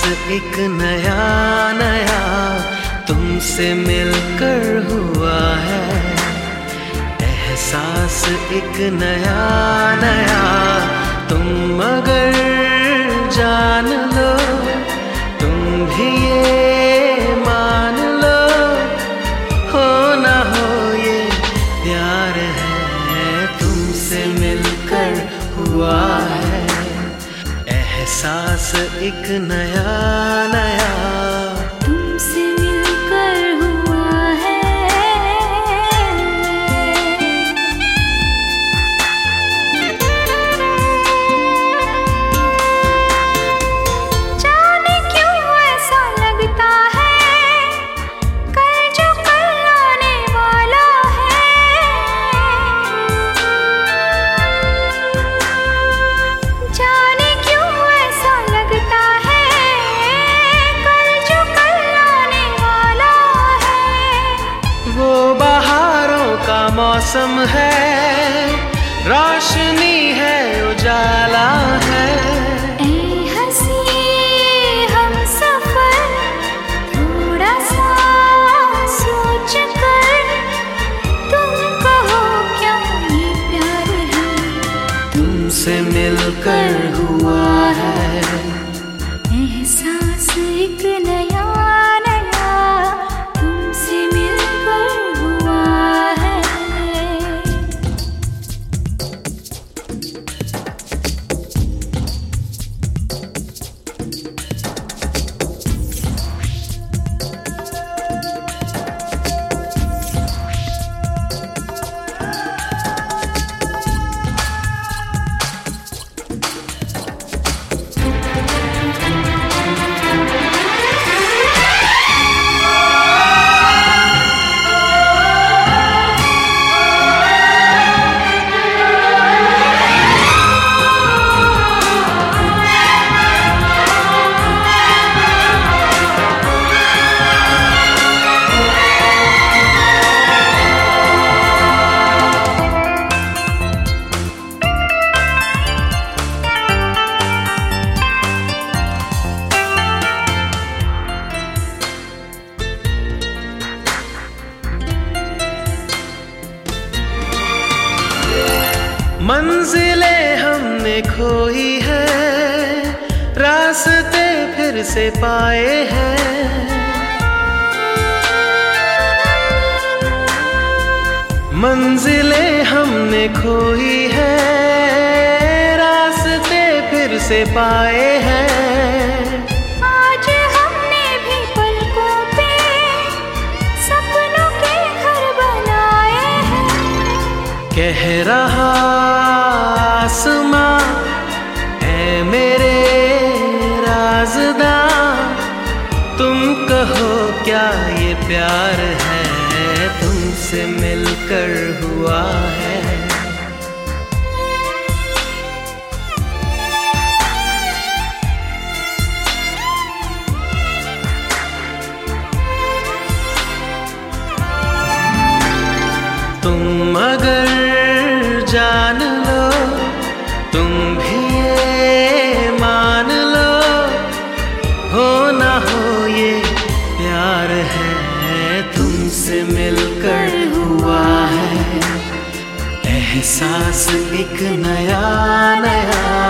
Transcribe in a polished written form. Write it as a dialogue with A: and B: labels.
A: एक नया नया तुमसे मिलकर हुआ है। एहसास एक नया नया तुम मगर जान लो, तुम भी ये मान लो, हो ना हो ये प्यार है तुमसे मिलकर हुआ है। एहसास एक नया नया
B: तुमसे मिलकर हुआ है। जाने क्यों ऐसा लगता है कल जो कल आने वाला है। जाने क्यों ऐसा लगता है कल जो कल आने वाला है।
A: वो बहारों का मौसम है, रोशनी है उजाला है।
B: ऐ हंसी हम सफर थोड़ा सा सोच कर, तुम कहो क्या ये प्यार है
A: तुमसे मिलकर हुआ है।
B: एहसास एक नया नया तुमसे मिलकर हुआ है।
A: मंजिलें हमने खोई है, रास्ते फिर से पाए हैं। मंजिलें हमने खोई है, रास्ते फिर से पाए हैं।
B: आज हमने भी पलकों पे सपनों के घर बनाए हैं।
A: कह रहा आसमां ऐ मेरे राज़दां, तुम कहो क्या ये प्यार है तुमसे मिलकर हुआ है। तुम अगर जान लो, तुम भी ये मान लो, हो ना हो ये प्यार है तुमसे मिलकर हुआ है। एहसास एक नया नया